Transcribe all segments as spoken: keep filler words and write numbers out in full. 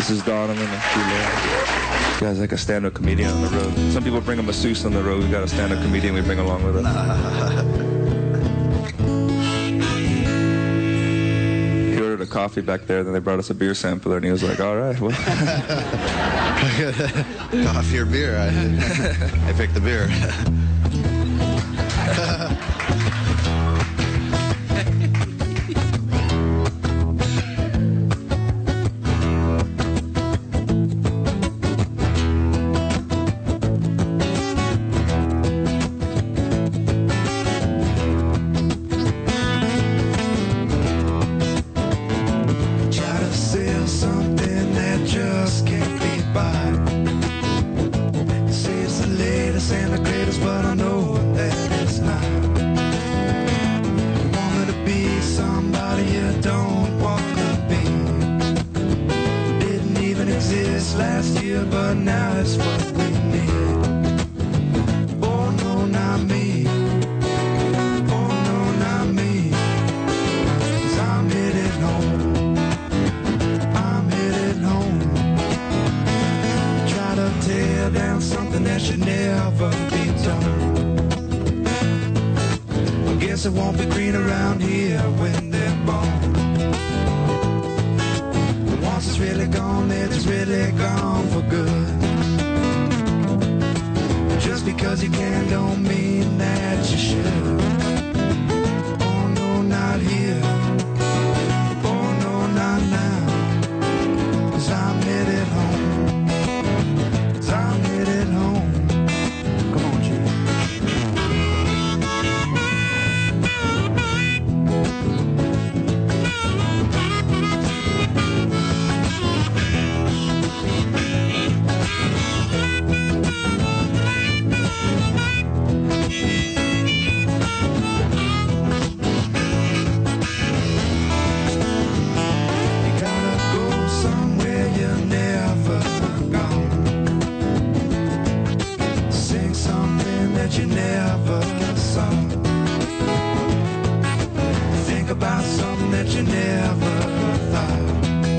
This is Don. I'm in the This guy's like a stand-up comedian on the road. Some people bring a masseuse on the road. We got a stand-up comedian we bring along with us. He ordered a coffee back there, then they brought us a beer sampler, and he was like, all right, well. Coffee or beer? I, I picked the beer. Last year, but now it's what we need. Oh no, not me. Oh no, not me. 'Cause I'm headed home. I'm headed home. Try to tear down something that should never be done. I guess it won't be green around here when they're born. Once it's really gone, then it's really gone for good. Just because you can don't mean that you should. Oh no, not here. Oh no, not now. 'Cause I'm headed home. 'Cause I'm headed home. Come on, Jimmy. You never saw. Think about something that you never thought.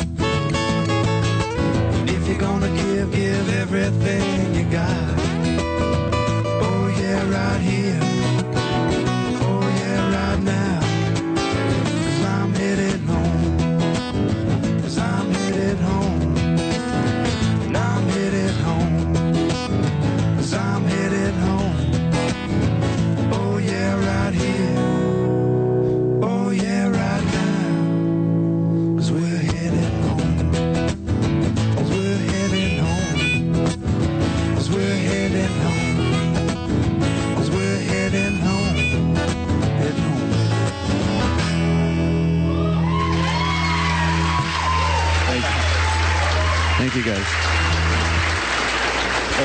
If you're gonna give, give everything you got. Oh yeah, right here. Oh yeah, right now. 'Cause I'm headed home. 'Cause I'm headed home. And I'm headed home. 'Cause I'm headed home. Oh yeah, right here. Oh yeah, right now. 'Cause we're headed home. 'Cause we're headed home. 'Cause we're headed home. 'Cause we're heading home. Heading home. Thank you. Thank you, guys.